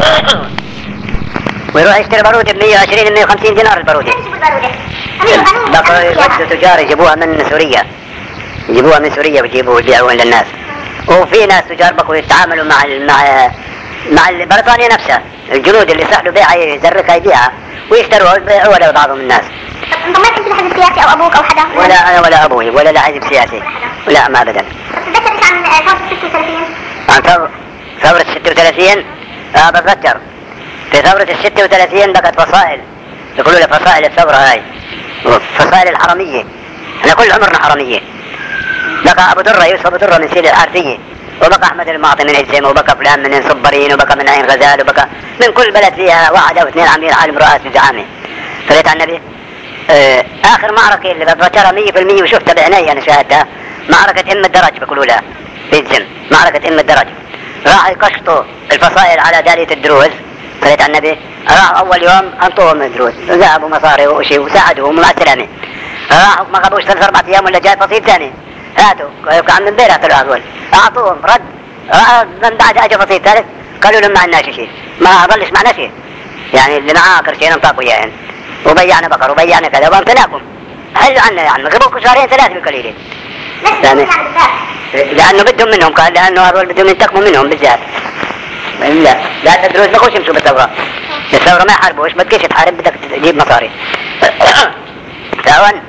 ويروح يشتري بارود ب 120 150 دينار البارودة. بقوا يودوا تجار يجيبوها من سوريا، يجيبوها من سوريا ويجيبوها ويبيعوها للناس. وفي ناس تجار بقوا يتعاملوا مع بريطانيا نفسها، الجنود اللي سحلوا بيعها يزركها يبيعها ويشتروها ويبيعوها لبعضهم الناس. انضميت انت لحزب سياسي او ابوك او حدا؟ ولا انا ولا ابوي ولا لحزب سياسي، لا ما ابدا. تتذكر ايش عن ثورة 36؟ عن ثورة 36 بتذكر. في ثورة 36 بقت فصائل، يقولوا لها فصائل الثورة هاي، فصائل الحرمية، احنا كل عمرنا حرمية. بقى ابو درة يوسف ابو درة من سيل الحارثية، وبقى احمد المعطي من هزم، وبقى فلان من صبرين، وبقى من عين غزال، وبقى من كل بلد فيها واحد او اثنين عاملين عالم رؤاسي زعامة. صليت على النبي. اخر معركة اللي بذكرها 100% وشفتها بعيني انا شاهدتها، معركة ام الدرج بيقولوا لها في الزم، معركة ام الدرج. راح يقشطوا الفصائل على دالية الدروز، صليت على النبي. راح اول يوم انطوهم الدروز، ذهبوا مصاري وشيء وساعدوهم مع السلامة. راحوا ما غابوش 3-4 ايام ولا جاي فصيل ثاني، هاتوا عم من بيرة طلعوا هذول، اعطوهم رد. من بعد اجى فصيل ثالث قالوا لهم ما عندناش شيء، ما ظلش معنا شيء، يعني اللي معاه قرشين انطاقوا اياهن، وبيعنا بقر وبيعنا كذا وامتلاكم حلوا عنا، يعني غبوكم شهرين 3 بالقليل. يعني لانه بدهم منهم، قال لانه هذول بدهم ينتقموا منهم بالذات. لا الدروز ما خوش يمشوا بالثورة، الثورة ما يحاربوش، بدكش تحارب بدك تجيب مصاري. تعاون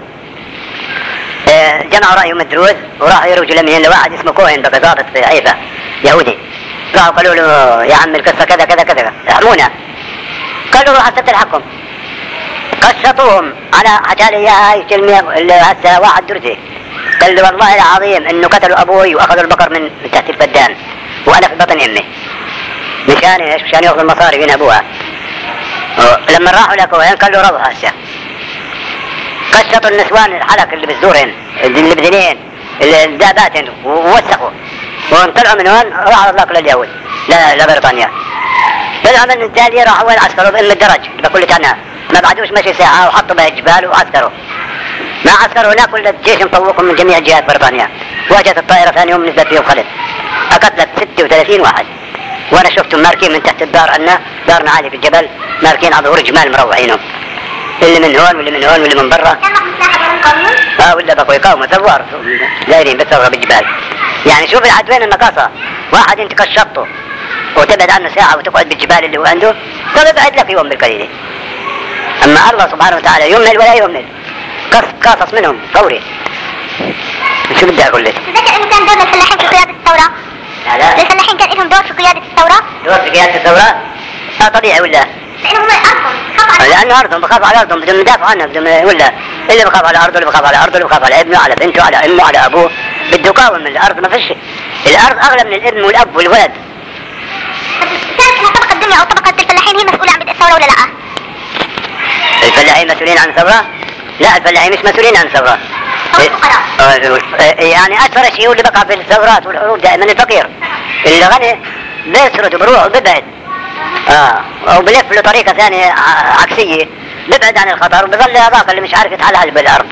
جمعوا رأيهم الدروز وراحوا يروجوا لمين لواحد اسمه كوهن بقى ضابط في حيفا يهودي. راحوا قالوا له يا عم القصة كذا كذا كذا احمونا. قالوا روح حتى تلحقهم. قشطوهم على حكى لي اياها اللي هسه واحد درزي، قال له والله العظيم انه قتلوا ابوي واخذوا البقر من تحت الفدان وانا في بطن امي. مشان ايش؟ مشان ياخذوا المصاري من ابوها. لما راحوا لكوهن قال له روح هسه. قشطوا النسوان الحلق اللي بالزورهن اللي بدنين الداباتن ووسخوا وانطلعوا من هون راحوا اطلقوا لليهود لبريطانيا. طلعوا من التالية راحوا وين عسكروا بأم الدرج بقول لك عنها، ما بعدوش مشي ساعة وحطوا بها الجبال وعسكروا. ما عسكروا هناك ولا الجيش مطوقهم من جميع جهات بريطانيا. واجت الطائرة ثاني يوم نزلت فيهم خلد، قتلت 36 واحد. وانا شفتهم ماركين من تحت الدار، أن دارنا عالي في الجبل، ماركين على ظهور جمال مروعينهم، اللي من هون واللي من هون واللي من برا. ولا بقوا يقاوموا ثوار دايرين بالثورة بالجبال. يعني شوف لحد وين النقاصة، واحد انت كشطه وتبعد عنه ساعة وتقعد بالجبال اللي هو عنده، طب ابعد لك يوم بالقليل. اما الله سبحانه وتعالى يمهل ولا يمهل، قاصص منهم فوري. شو بدي اقول لك؟ تذكر انه كان دور للفلاحين في قيادة الثورة؟ لا الفلاحين كان لهم دور في قيادة الثورة؟ دور في قيادة الثورة؟ طبيعي ولا؟ لانهم ارضهم، لانه ارضهم بخاف على ارضهم، بدهم يدافعوا عنها، بدهم ولا اللي بخاف على ارضه، اللي بخاف على ارضه، اللي بخاف على ابنه، على بنته، على امه، على ابوه، بده يقاوم من الارض. ما فيش، الارض اغلى من الابن والاب والولد. كانت انها طبقة الدنيا او طبقة الفلاحين هي مسؤولة عن بدء الثورة ولا لا؟ الفلاحين مسؤولين عن الثورة؟ لا الفلاحين مش مسؤولين عن الثورة. يعني أكثر شيء اللي بقى في الثورات والحروب دائما الفقير. اللي غني بيسرد وبروح وبيبعد. وبلف له طريقة ثانية عكسية، بيبعد عن الخطر وبظل هذاك اللي مش عارف يتحلل بالأرض.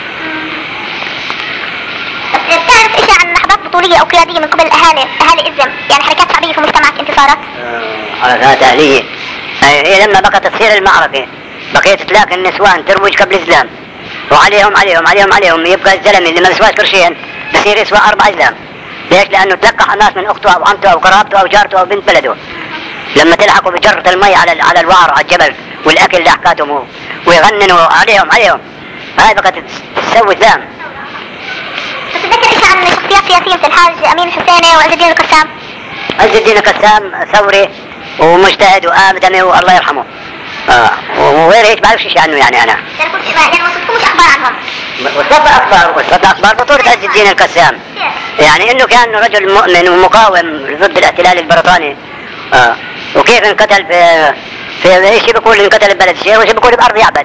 بتعرف إيش عن لحظات بطولية أو قيادية من قبل أهالي إزم، يعني حركات شعبية في مجتمعك انتصارات؟ حركات أهلية. هي لما بقت تصير المعركة بقيت تلاقي النسوان تروج قبل الإسلام، وعليهم عليهم عليهم عليهم يبقى الزلمه اللي ما يسواش قرشين بصير يسوى 4 إسلام. ليش؟ لانه تلقح الناس من اخته او عمته او قرابته او جارته او بنت بلده. لما تلحقوا بجرة المي على الوعر على الجبل والاكل اللي حكاتهم ويغننوا عليهم هاي بقت تسوي إسلام. تتذكر ايش عن شخصيات سياسيه مثل الحاج امين الحسيني وعز الدين القسام؟ عز الدين القسام ثوري ومجتهد وآدمي والله يرحمه. وغير هيك بعرف شيء عنه يعني انا. يعني ما وصلتكمش اخبار عنهم؟ وصلت اخبار بطولة عز الدين القسام. يعني انه كان رجل مؤمن ومقاوم ضد الاحتلال البريطاني. وكيف انقتل في ايش بيقول انقتل ببلد الشيخ وايش بيقول بارض يعبد.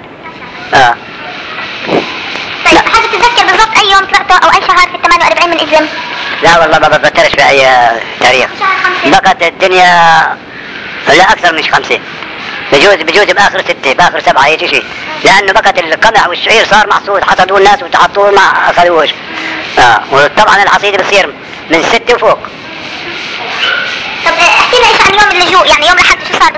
طيب حابب تتذكر بالضبط اي يوم طلعتوا او اي شهر في 48 من إذن؟ لا والله ما بتذكرش في اي تاريخ. بقت الدنيا لا اكثر من 5. بجوز باخر 6 باخر 7 هيك شيء، لانه بقت القمح والشعير صار محصول حصدوه الناس وتحطوه ما اخذوش. وطبعا الحصيده بتصير من 6 وفوق. طب احكي لنا ايش عن يوم اللجوء، يعني يوم الاحد شو صار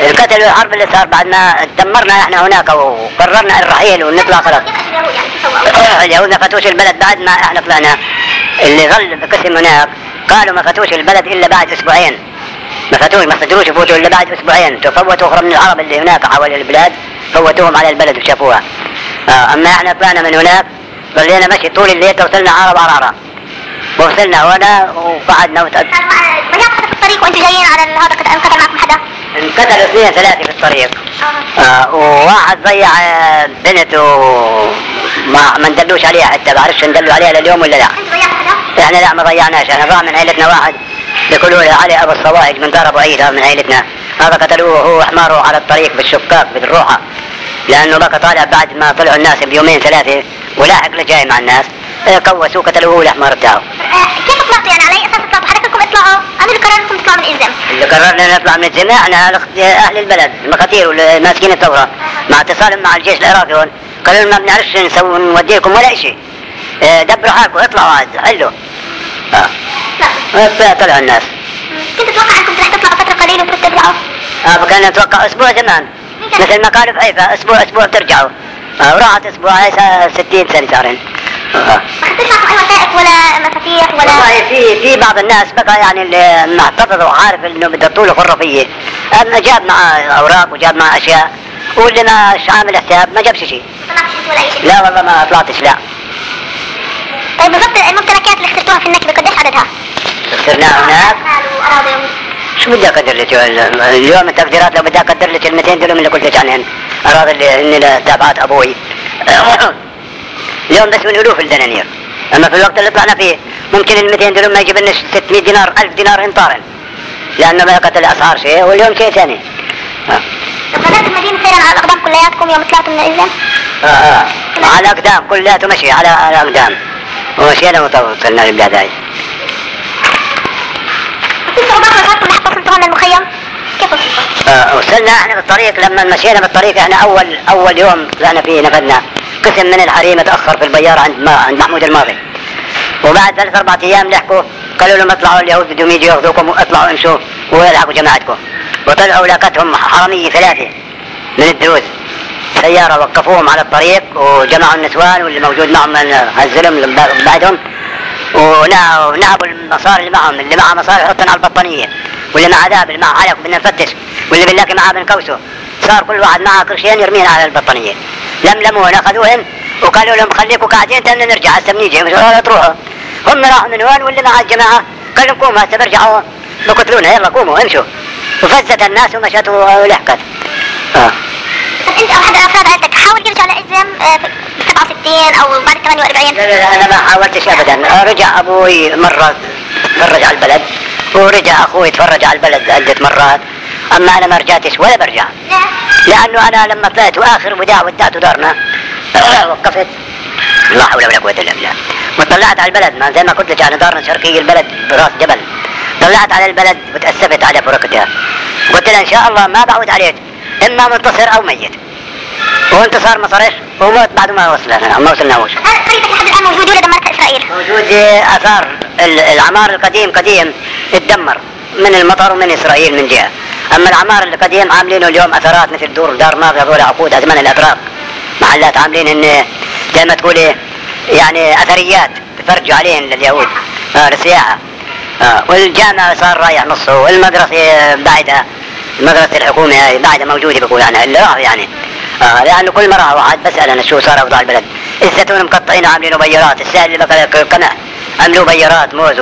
انقتلوا الحرب اللي صار بعد ما دمرنا احنا هناك وقررنا الرحيل ونطلع خلاص. اليهود ما فتوش البلد بعد ما احنا طلعنا. اللي ظل بقسم هناك قالوا ما فتوش البلد الا بعد اسبوعين. ما صدروش يفوتوا الا بعد اسبوعين. فوتوا اخرى من العرب اللي هناك حول البلاد، فوتوهم على البلد وشافوها. اما احنا طلعنا من هناك ظلينا مشي طول الليل توصلنا عرب عرارة، ووصلنا هنا وقعدنا ضيعت حدا في الطريق وانتوا جايين على هذا انقتل معكم حدا؟ انقتلوا 2 3 في الطريق. وواحد ضيع بنته ما ندلوش عليها حتى، بعرفش ندلوا عليها لليوم ولا لا. انتوا ضيعتوا حدا؟ احنا لا ما ضيعناش. احنا ضاع من عائلتنا واحد بيقولوا له علي ابو الصواعق من دار ابو عيد، هذا من عائلتنا. هذا قتلوه هو وحماره على الطريق بالشقاق بالروحه، لانه بقى طالع بعد ما طلعوا الناس بيومين 3 ولاحق جاي مع الناس، كوسوه قتلوه هو الحمار بتاعه. كيف طلعتوا يعني؟ على اي اساس طلعتوا؟ حضرتكم اطلعوا؟ انا اللي قررتكم تطلعوا من الزم؟ اللي قررنا نطلع من الزم احنا اهل البلد المخاتير والماسكين الثوره، مع اتصالهم مع الجيش العراقي هون، قالوا لنا ما بنعرفش نسوي نوديكم ولا شيء، دبروا حالكم اطلعوا عاد حلوا. طلعوا الناس. كنت تتوقع انكم رح تطلعوا فتره قليله وكنت ترجعوا؟ كنا نتوقع اسبوع زمان مثل ما قالوا في حيفا، اسبوع بترجعوا. وراحت اسبوع 60 سنه صارين. ما خدتوش معكم اي وثائق ولا مفاتيح ولا؟ والله في بعض الناس بقى يعني اللي محتفظ وعارف انه بده طول خرافيه، اما جاب معه اوراق وجاب معه اشياء، واللي مش عامل حساب ما جابش شيء. ما طلعتش انت ولا اي شيء؟ لا والله ما طلعتش لا. طيب بالضبط الممتلكات اللي خسرتوها في النكبه قديش عددها؟ خسرناها هناك. اراضي شو بدي اقدر لك اليوم التقديرات؟ لو بدي اقدر لك ال 200 دولار اللي قلت لك عنهن، اراضي اللي تابعات ابوي اليوم بس من الوف الدنانير. اما في الوقت اللي طلعنا فيه ممكن ال 200 دولار ما يجيب لنا 600 دينار 1000 دينار انطارا، لانه بقت الاسعار شيء واليوم شيء ثاني. طب غادرت المدينه سيرا على الاقدام كلياتكم يوم طلعتوا من الزم؟ على الاقدام كلياته مشي على الاقدام، ومشينا وصلنا للبلاد هاي. في صعوبات واجهتكم لحتى وصلتوا هون للمخيم؟ كيف وصلتوا؟ وصلنا احنا بالطريق. لما مشينا بالطريق احنا اول يوم طلعنا فيه نفذنا قسم من الحريم تاخر في البيار عند محمود الماضي، وبعد 3 4 ايام لحقوا قالوا لهم اطلعوا اليهود بدهم يجوا ياخذوكم واطلعوا امشوا ويلحقوا جماعتكم. وطلعوا لقتهم حراميه 3 من الدروز سياره، وقفوهم على الطريق وجمعوا النسوان واللي موجود معهم من الزلم اللي بعدهم، ونهبوا المصاري اللي معهم. اللي معه مصاري يحطن على البطانيه، واللي معه ذهب اللي معه علق بدنا نفتش، واللي بنلاقي معه بنكوسه. صار كل واحد معه قرشين يرمين على البطانيه. لملموهن اخذوهن وقالوا لهم خليكم قاعدين تمنا نرجع هسه بنيجي. ولا تروحوا. هم راحوا من هون واللي مع الجماعه قال لهم قوموا هسه برجعوا بقتلونا، يلا قوموا امشوا. وفزت الناس ومشت ولحقت. طب انت او حد افراد عائلتك حاول يرجع للزم ب 67 او بعد 48؟ لا انا ما حاولتش ابدا. رجع ابوي مره تفرج على البلد، ورجع اخوي تفرج على البلد عدة مرات، اما انا ما رجعتش ولا برجع. لانه انا لما طلعت واخر وداع ودعت دارنا وقفت، لا حول ولا قوه الا بالله، وطلعت على البلد. ما زي ما قلت لك يعني دارنا شرقي البلد براس جبل. طلعت على البلد وتاسفت على فرقتها، قلت لها ان شاء الله ما بعود عليك، اما منتصر او ميت. وانتصار ما صارش وموت بعد ما وصلنا ما وصلناهوش. هل قريتك لحد الان موجود ولا دمرتها اسرائيل؟ موجود اثار العمار القديم قديم اتدمر من المطر ومن اسرائيل من جهه، اما العمار القديم عاملينه اليوم اثارات مثل دار ماضي هذول عقود ازمان الاتراك، محلات عاملين ان زي ما تقولي يعني اثريات بفرجوا عليهن لليهود للسياحه. والجامع صار رايح نصه، والمدرسه بعدها المدرسه الحكوميه هاي بعدها موجوده بقول عنها اللي راح يعني. لانه كل مره واحد بسال انا شو صار اوضاع البلد. الزيتون مقطعين عاملين بيارات، السائل اللي بقى قمح عملوا بيارات موز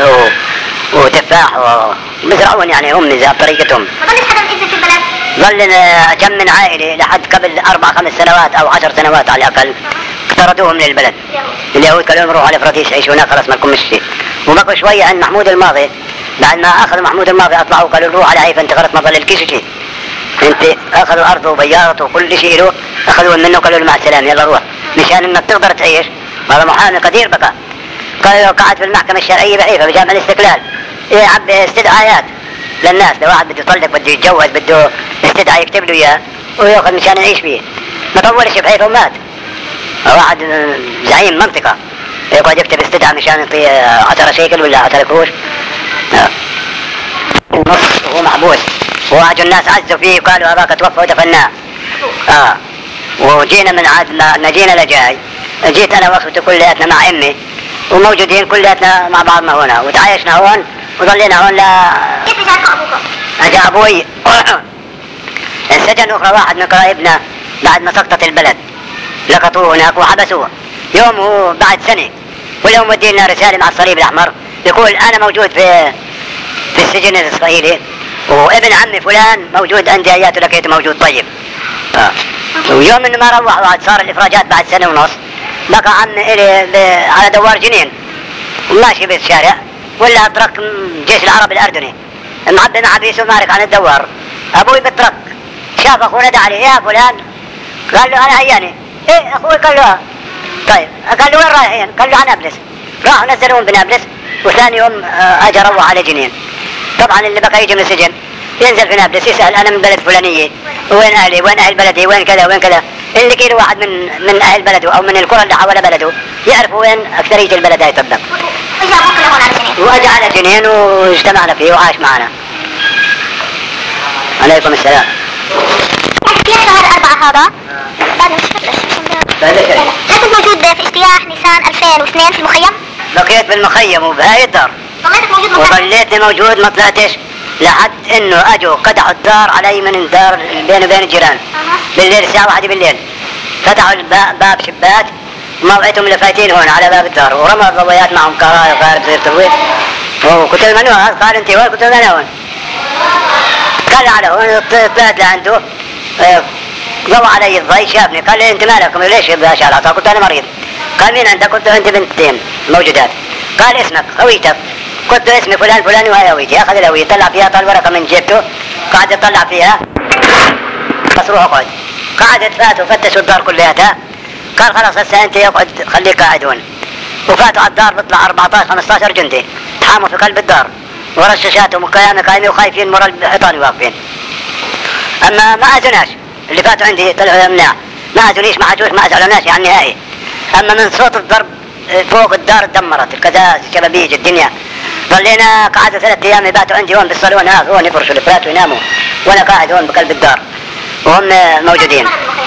وتفاح ومزرعون يعني هم بطريقتهم. ما ظلش حدا مئذن في البلد؟ ظل كم من عائله لحد قبل 4 5 سنوات او 10 سنوات على الاقل طردوهم من البلد. اليهود قالوا لهم روحوا على فراتيس عيشوا هناك خلاص ما لكم مشي. وبقوا شويه عند محمود الماضي، بعد ما اخذوا محمود الماضي اطلعوا قالوا روح على حيفا انت خلص ما ظل لكيش شيء. انت اخذوا ارضه وبيارته وكل شيء له اخذوه منه قالوا له مع السلامه يلا روح مشان انك تقدر تعيش. هذا محامي قدير بقى. قالوا قعد في المحكمه الشرعيه بحيفا بجامع الاستقلال يعبي استدعاءات للناس، لو واحد بده يطلق بده يتجوز بده استدعاء يكتب له اياه وياخذ مشان يعيش فيه. ما طولش بحيفا ومات. واحد زعيم منطقه يقعد يكتب استدعاء مشان يعطيه 10 شيكل ولا 10 قروش. نص وهو محبوس واجوا الناس عزوا فيه وقالوا هذاك توفى ودفناه. وجينا من عاد ما جينا لجاي، جيت انا واخوتي كلياتنا مع امي وموجودين كلياتنا مع بعضنا هنا وتعايشنا هون وظلينا هون كيف جاكم ابوكم؟ اجى ابوي انسجن اخرى واحد من قرايبنا بعد ما سقطت البلد، لقطوه هناك وحبسوه يوم بعد سنه، واليوم مدين لنا رساله مع الصليب الاحمر يقول انا موجود في السجن الاسرائيلي وابن عمي فلان موجود عندي اياته لقيته موجود طيب. ويوم انه ما روح وعد صار الافراجات بعد سنه ونص، بقى عمي الي على دوار جنين وماشي بالشارع ولا اترك الجيش العربي الاردني معبي مع بيسو مارك عن الدوار. ابوي بالترك شاف اخوه نادى عليه يا فلان، قال له انا هياني. ايه اخوي؟ قال له طيب. قال له وين رايحين؟ قال له على نابلس. راحوا نزلوهم بنابلس وثاني يوم اجى روح على جنين. طبعا اللي بقى يجي من السجن ينزل في نابلس يسال انا من بلد فلانيه وين اهلي وين اهل بلدي وين كذا وين كذا، اللي كيلو واحد من اهل بلده او من القرى اللي حول بلده يعرفوا وين اكثريه البلد هاي تبدا. واجا ابوك لهون على جنين؟ واجى على جنين واجتمعنا فيه وعاش معنا. عليكم السلام. كيف شهر 4 هذا؟ هل كنت موجود في اجتياح نيسان 2002 في المخيم؟ بقيت بالمخيم وبهاي الدار. ضليتك موجود وظليتني موجود ما طلعتش لحد انه اجوا قطعوا الدار علي من الدار بيني وبين الجيران. بالليل الساعة 1 بالليل فتحوا باب شباك وموعدهم اللي فايتين هون على باب الدار ورموا الضويات معهم كهرباء وقارب زي الترويج. وقلت له منو هذا؟ قال انت وين؟ قلت له انا هون. قال على هون طلعت لعنده ضوى علي الضي شافني قال لي انت مالك ليش باش على عصا؟ قلت انا مريض. قال مين عندك؟ قلت له انت بنتين موجودات. قال اسمك هويتك؟ قلت له اسمي فلان فلان وهي هويتي. اخذ الهويه طلع فيها طال ورقه من جيبته قعد يطلع فيها بس روح اقعد. قعدت فاتوا فتشوا الدار كلياتها قال خلاص هسه انت اقعد خليك قاعد هون. وفاتوا على الدار بيطلع 14 15 جندي تحاموا في قلب الدار ورشاشاتهم وقايمين وخايفين مرة الحيطان واقفين. اما ما اذناش اللي فاتوا عندي طلعوا مناع ما اذنيش ما حجوش ما ازعلوناش يعني نهائي. اما من صوت الضرب فوق الدار تدمرت الكذا شبابيج الدنيا. ظلينا قعدوا 3 ايام يباتوا عندي هون بالصالون هون يفرشوا الفلات ويناموا وانا قاعد هون بقلب الدار وهم موجودين.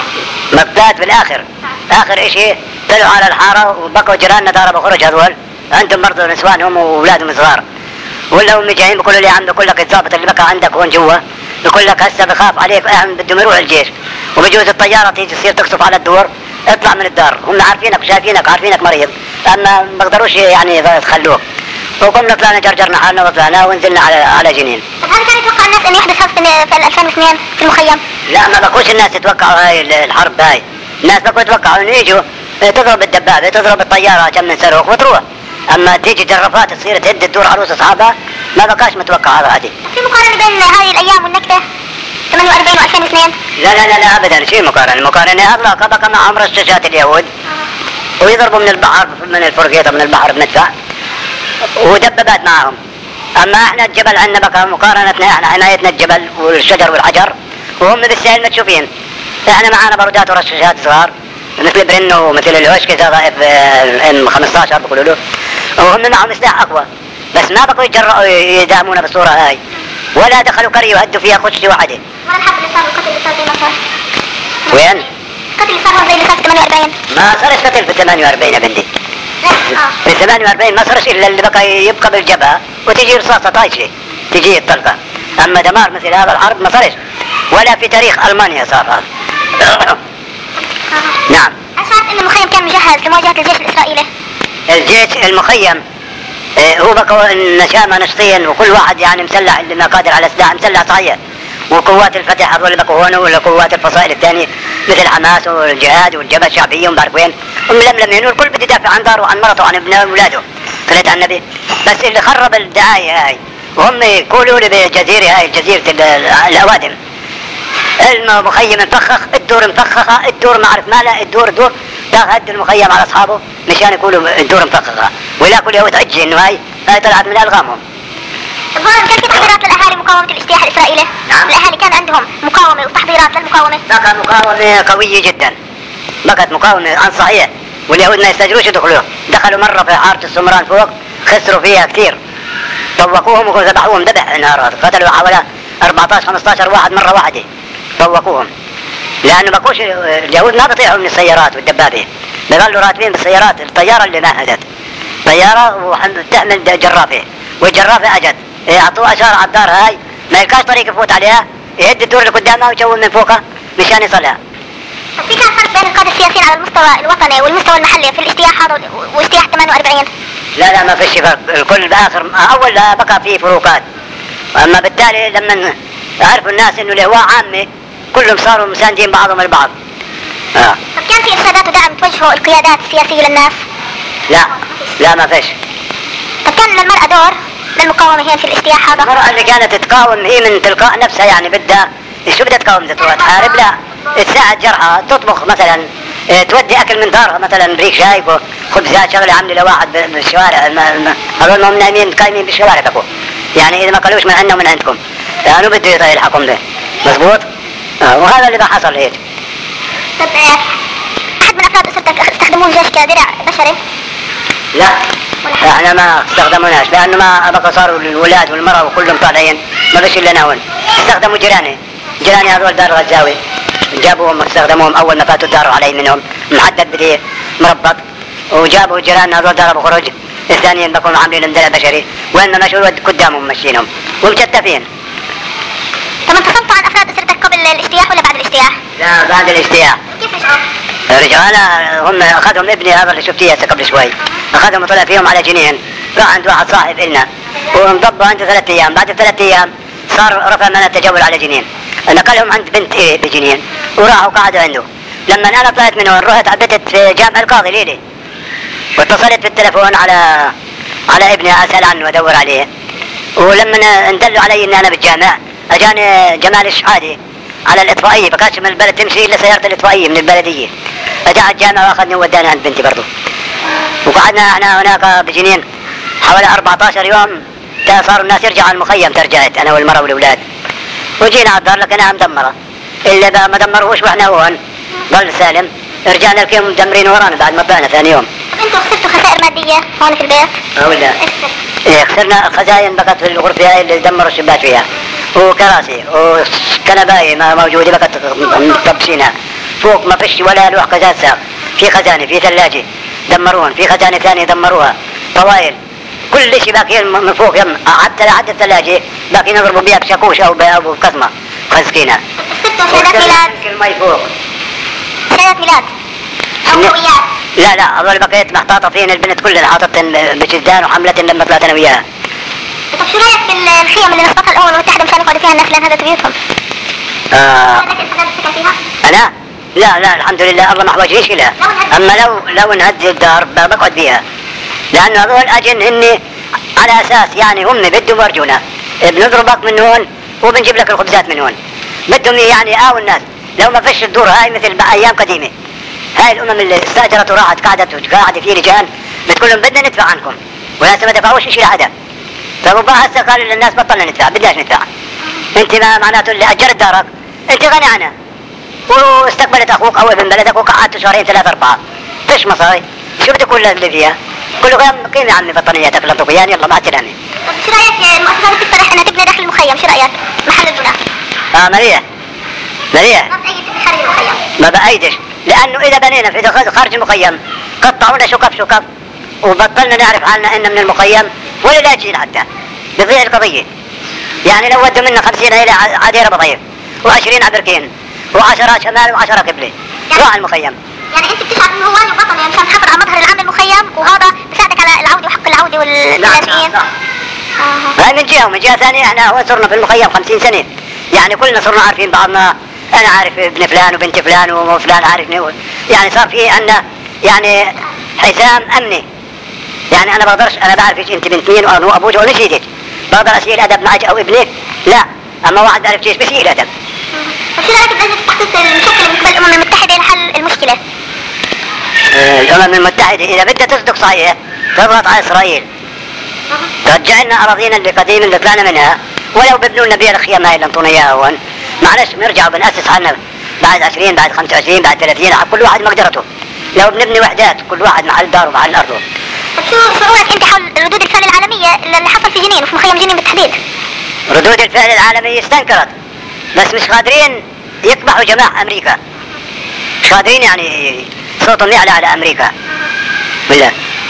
مقدات بالاخر اخر اشي طلعوا على الحاره وبقوا جيراننا ضربوا خرج هذول عندهم برضه نسوانهم واولادهم صغار. ولا هم جايين بيقولوا لي يا عم بقول لك الضابط اللي بقى عندك هون جوا بقول لك هسه بخاف عليك اهم بدهم يروح الجيش وبجوز الطياره تيجي تصير تقصف على الدور اطلع من الدار. هم عارفينك وشايفينك عارفينك مريض اما ما بقدروش يعني يخلوك. وقمنا طلعنا جرجرنا حالنا وطلعنا ونزلنا على جنين. طب هل كان يتوقع الناس انه يحدث هذا في 2002 في المخيم؟ لا ما بقوش الناس يتوقعوا هاي الحرب هاي. الناس بقوا يتوقعوا انه يجوا تضرب الدبابه تضرب الطياره كم من صاروخ وتروح. اما تيجي جرافات تصير تهد الدور عروس اصحابها ما بقاش متوقع هذا عادي. في مقارنه بين هذه الايام والنكبه 48 و2002؟ لا ابدا شيء مقارنه. المقارنه اغلق بقى معهم رشاشات اليهود ويضربوا من البحر من الفرقيطه من البحر بندفع ودبابات معهم. اما احنا الجبل عندنا بقى مقارنتنا احنا عنايتنا الجبل والشجر والحجر وهم بالسهل متشوفين. احنا معانا بارودات ورشاشات صغار مثل برنو ومثل الهوشكي ضائف ام 15 بقولوا له وهم معهم سلاح اقوى بس ما بقوا يتجرؤوا يدعمونا بالصوره هاي ولا دخلوا قريه وهدوا فيها خشي واحده. ولا الحرب اللي صار القتل اللي صار زي ما صار؟ وين؟ القتل اللي صار هون زي اللي صار في 48؟ ما صارش قتل في 48 يا بنتي. في 48 ما صارش الا اللي بقى يبقى بالجبهه وتجي رصاصه طايشه تجي الطلقه. اما دمار مثل هذا الحرب ما صارش ولا في تاريخ المانيا صار هذا. نعم. هل شايف ان المخيم كان مجهز لمواجهه الجيش الاسرائيلي؟ الجيش المخيم هو بقى نشامه نشطيا وكل واحد يعني مسلح اللي ما قادر على سلاح مسلح صحيح. وقوات الفتح هذول اللي بقوا هون ولا قوات الفصائل الثانيه مثل حماس والجهاد والجبهه الشعبيه وما بعرف وين وململمين والكل بده يدافع عن داره وعن مرته وعن ابنه واولاده. قلت عن النبي بس اللي خرب الدعايه هاي وهم يقولوا لي بالجزيره هاي جزيره الاوادم المخيم مفخخ الدور مفخخه الدور ما اعرف مالها الدور هد المخيم على اصحابه مشان يقولوا الدور مفخخه ولا كل يوم تعجي انه هاي طلعت من الغامهم. كان في تحضيرات للاهالي مقاومه الاجتياح الاسرائيلي؟ نعم. الاهالي كان عندهم مقاومه وتحضيرات للمقاومه؟ بقى مقاومه قويه جدا بقت مقاومه عن صحيح واليهود ما يستجروش يدخلوه. دخلوا مره في حاره السمران فوق خسروا فيها كثير طوقوهم وذبحوهم ذبح نهار قتلوا حوالي 14 15 واحد مرة واحدة طوقوهم، لأنه بقوش اليهود ما بيطيعوا من السيارات والدبابة، بظلوا راكبين بالسيارات. الطيارة اللي مهدت طيارة وتحمل جرافة، والجرافة أجت أعطوه أشارة على الدار هاي ما يلقاش طريق يفوت عليها، يهد الدور اللي قدامها ويشوف من فوقها مشان يصلها. في كان فرق بين القادة السياسيين على المستوى الوطني والمستوى المحلي في الاجتياح هذا واجتياح 48؟ لا ما فيش فرق، الكل بآخر أول بقى فيه فروقات، أما بالتالي لما عرفوا الناس إنه الهواء عامة كلهم صاروا مساندين بعضهم البعض. طب كان في إرشادات ودعم توجهوا القيادات السياسية للناس؟ لا ما فيش. طب كان للمرأة دور للمقاومة هنا في الاجتياح هذا؟ المرأة اللي كانت تقاوم هي من تلقاء نفسها، يعني بدها شو بدها تقاوم؟ بدها تحارب؟ لا، تساعد جرحى، تطبخ مثلا، تودي اكل من دارها مثلا، بريك شاي خبزات شغله عامله لواحد بالشوارع، هذول ما هم نايمين قايمين بالشوارع تكو، يعني اذا ما قالوش من عندنا ومن عندكم يعني بده يلحقهم به، مضبوط؟ وهذا اللي حصل هيك. طب احد من افراد اسرتك استخدموه الجيش كدرع بشري؟ لا احنا ما استخدموناش، لانه ما بقى صاروا الولاد والمرأة وكلهم طالعين، ما بقاش الا ناون. استخدموا جيراني هذول دار غزاوي، جابوهم استخدموهم اول ما فاتوا الدار علي منهم محدد بديه مربط، وجابوا جيراننا هذول ضربوا خروج، الثانيين بقوا عاملين درع بشري، وين ما مشوا قدامهم ماشيينهم ومشتفين. طب انفصلتوا عن افراد اسرتك قبل الاجتياح ولا بعد الاجتياح؟ لا بعد الاجتياح. كيف رجعوا؟ رجعنا هم اخذهم ابني هذا اللي شفتيه هسه قبل شوي، اخذهم وطلع فيهم على جنين، راح عند واحد صاحب النا وانضبوا عنده 3 ايام، بعد 3 ايام صار رفع من التجول على جنين، نقلهم عند بنت بجنين وراحوا قعدوا عنده. لما انا طلعت من هون رحت عبتت في جامع القاضي ليلي، واتصلت بالتلفون على ابني اسال عنه وادور عليه، ولما اندلوا علي اني انا بالجامع اجاني جمال الشحادي على الاطفائيه، فكانش من البلد تمشي الا سياره الاطفائيه من البلديه، اجى على الجامع واخذني ووداني عند بنتي برضه، وقعدنا احنا هناك بجنين حوالي 14 يوم، صاروا الناس يرجعوا على المخيم، ترجعت انا والمراه والاولاد، وجينا على الدار لكنها مدمره، اللي ما دمروش واحنا هون ضل سالم، رجعنا لكم مدمرين ورانا بعد ما طلعنا ثاني يوم. طب انتوا خسرتوا خسائر ماديه هون في البيت؟ ولا خسرنا خزاين بقت في الغرفه هاي اللي دمروا الشباك فيها، وكراسي وكنبايه ما موجوده بقت مطبسينها، فوق ما فيش ولا لوح قزاز ساق، في خزانه، في ثلاجه دمروها، في خزانه ثانيه دمروها، طوائل، كل شيء باقيين من فوق يم، حتى الثلاجه باقيين يضربوا بها بشاكوش او بقزمه خزقينها. خسرتوا شهادات ميلاد؟ المي فوق شهادات ميلاد او هويات؟ لا هذول بقيت محطاطه فين البنت كلها حاطتهم بجدان وحملتهم لما طلعت انا وياها. طب شو رايك بالخيم اللي نصبتها الامم المتحده مشان يقعدوا فيها الناس لان هذا بيوتهم؟ انا لا الحمد لله الله ما حوجنيش لها، اما لو انهد الدار بقعد فيها، لانه هذول اجن هن على اساس يعني هم بدهم يرجونا، بنضربك من هون وبنجيب لك الخبزات من هون، بدهم يعني الناس لو ما فيش الدور هاي مثل ايام قديمه، هاي الامم اللي استاجرت وراحت قعدت في رجال بتقول لهم بدنا ندفع عنكم، ولسه ما دفعوش شيء لحدا، فبابا هسه قالوا للناس بطلنا ندفع، بدناش ندفع، انت ما معناته اللي اجرت دارك انت غني عنها، واستقبلت اخوك او ابن بلدك وقعدت شهرين 3 4 فيش مصاري، شو بدك كل اللي فيها؟ كله قيم يا عمي بطانياتك لطوك يعني يلا مع السلامه. طب شو رايك المؤسسات تقترح انها تبني داخل المخيم، شو رايك؟ محل البناء. مليح ما بأيد خارج المخيم. ما بأيدش، لانه اذا بنينا في خارج المخيم قطعونا شقف وبطلنا نعرف حالنا ان من المخيم ولا لاجئين حتى، بتضيع القضيه. يعني لو ودوا منا 50 الى عديره بطيف و20 عبركين و10 شمال و10 قبله راح المخيم. يعني انت بتشعر انه هو واجب وطني يعني مشان تحافظ على مظهر العام للمخيم، وهذا بيساعدك على العوده وحق العوده واللاجئين. هاي من جهه، ومن جهه ثانيه احنا هو صرنا في المخيم 50 سنه، يعني كلنا صرنا عارفين بعضنا، انا عارف ابن فلان وبنت فلان وفلان عارفني، يعني صار في عندنا يعني حزام امني، يعني انا بقدرش انا بعرفش انت بنت مين وابوك ونسيتك، بقدر اسيء الادب معك او ابنك؟ لا، اما واحد بعرف كيف بسيء الادب. وشو رايك بلجنه تحقيق المشكله من قبل الامم المتحده لحل المشكله؟ الامم المتحده اذا بدها تصدق صحيح تضغط على اسرائيل ترجع لنا اراضينا اللي قديم اللي طلعنا منها، ولو ببنوا لنا بيها الخيام هاي اللي انطونا اياها هون، معلش بنرجع وبنأسس حالنا بعد 20 بعد 25 بعد 30 على كل واحد مقدرته، لو بنبني وحدات كل واحد محل داره ومحل ارضه. طب شو شعورك انت حول ردود الفعل العالميه اللي حصل في جنين وفي مخيم جنين بالتحديد؟ ردود الفعل العالمية استنكرت، بس مش قادرين يكبحوا جماح أمريكا، مش قادرين يعني صوتهم يعلى على أمريكا بالله.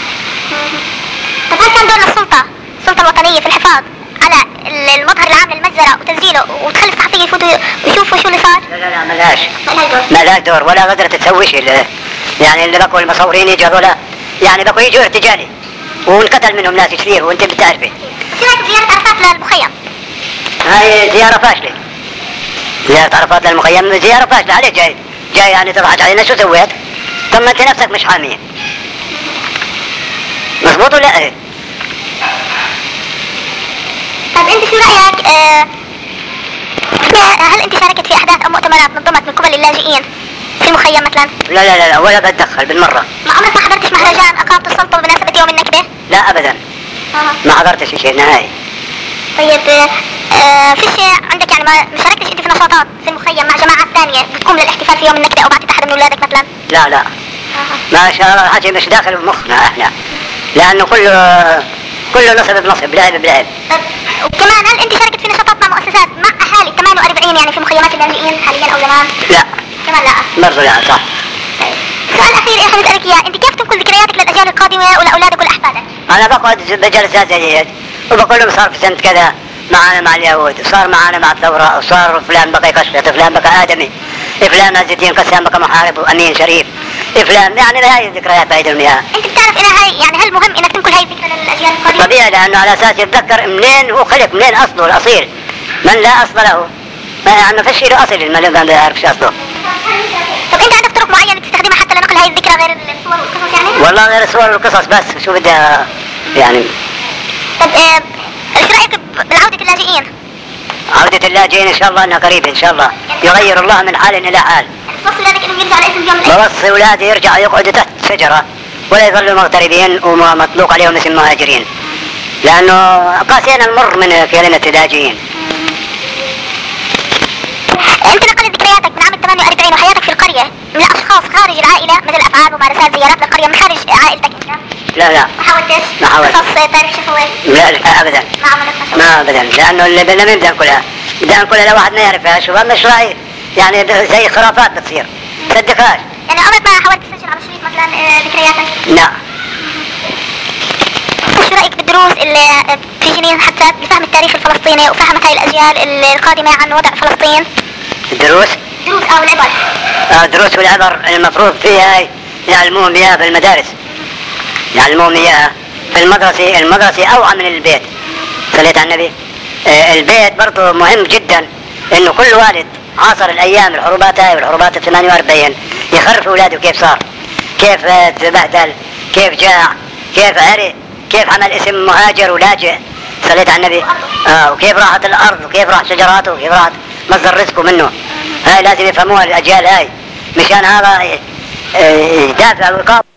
طب هل كان دور السلطة الوطنية في الحفاظ على المظهر العام للمجزرة وتسجيله وتخلي الصحفيين يفوتوا يشوفوا شو اللي صار؟ لا ملهاش دور. ملهاش دور ولا قدرت تسوي شيء. يعني اللي بقوا المصورين يجوا هذولا يعني بقوا يجوا ارتجالي وانقتل منهم ناس كثير وانت بتعرفي. شو رايك بزيارة عرفات للمخيم؟ هاي زيارة فاشلة. زيارة عرفات للمخيم زيارة فاشلة. عليه جاي يعني تضحك علينا. شو سويت؟ طب ما انت نفسك مش حامية. مظبوط ولا ايه؟ طيب انت شو رايك هل انت شاركت في احداث او مؤتمرات نظمت من قبل اللاجئين في المخيم مثلا؟ لا ولا بتدخل بالمرة. ما عمرك ما حضرتش مهرجان اقامت السلطة بمناسبة يوم النكبة؟ لا ابدا. ما حضرتش شيء نهائي. طيب في شيء عندك يعني ما شاركتش انت في نشاطات في المخيم مع جماعات ثانية بتقوم للاحتفال في يوم النكبة او بعتت احد من اولادك مثلا؟ لا ما شاء الله حاجة مش داخل بمخنا احنا، لانه كله نصب بنصب لعب بلعب. وكمان هل انت شاركت في نشاطات مع مؤسسات مع اهالي 48 يعني في مخيمات اللاجئين حاليا او زمان؟ لا كمان لا. برضه لا صح. طيب سؤال اخير يا اخي بسالك اياه، انت كيف تنقل ذكرياتك للاجيال القادمه ولاولادك ولاحفادك؟ انا بقعد بجلسات زي هيك وبقول لهم صار في سنة كذا معانا مع اليهود، وصار معانا مع الثورة، وصار فلان بقى يكشف، فلان بقى آدمي، فلان عز الدين قسام بقى محارب وأمين شريف، فلان يعني هاي الذكريات بعيدهم إياها. انت بتعرف انها هاي يعني هل مهم انك تنقل هاي الذكرى للاجيال القادمه؟ طبيعي، لأنه على أساس يتذكر منين هو خلق، منين أصله الأصيل. من لا أصل له ما يعني فيش له أصل، من ما يعرفش أصله. طب انت عندك طرق معينه تستخدمها حتى لنقل هاي الذكرى غير الصور والقصص يعني؟ والله غير الصور والقصص بس، شو بدي يعني. طب ايش رايك بعودة اللاجئين؟ عودة اللاجئين إن شاء الله أنها قريبة إن شاء الله، يغير الله من حال إلى حال. توصي ولادك انهم يرجعوا لاسم اليوم العيد؟ بوصي أولادي يرجعوا يقعدوا تحت شجرة ولا يظلوا مغتربين ومطلوق عليهم اسم مهاجرين، لأنه قاسينا المر من كلمة اللاجئين. انت نقلت ذكرياتك من عام 48 وحياتك في القرية من اشخاص خارج العائلة، مثل افعال ممارسات زيارات للقرية من خارج عائلتك انت؟ لا ما حاولتش؟ ما حاولت. قصص تاريخ شفوي؟ لا أبدا. ما عملت نشاط؟ ما أبدا، لأنه اللي بدنا من بدنا نقولها لواحد ما يعرفهاش، وأما مش رأي يعني زي خرافات بتصير تصدقهاش. يعني عمرك ما حاولت تسجل على شريط مثلا ذكرياتك؟ لا. شو رأيك بالدروس اللي في جنين حتى بفهم التاريخ الفلسطيني وفهمت هاي الأجيال القادمة عن وضع فلسطين؟ الدروس والعبر. دروس والعبر المفروض فيها يعلموهم إياها بالمدارس، يعلموهم إياها في المدرسة أوعى من البيت. صليت على النبي. البيت برضه مهم جدا، إنه كل والد عاصر الأيام الحروبات هاي والحروبات 48 يخرف أولاده كيف صار، كيف تبهدل، كيف جاع، كيف عرق، كيف عمل اسم مهاجر ولاجئ. صليت على النبي. وكيف راحت الأرض، وكيف راح شجراته، وكيف راحت مصدر رزقه منه. هاي لازم يفهموها الأجيال هاي، مشان هذا يدافع ويقاوم.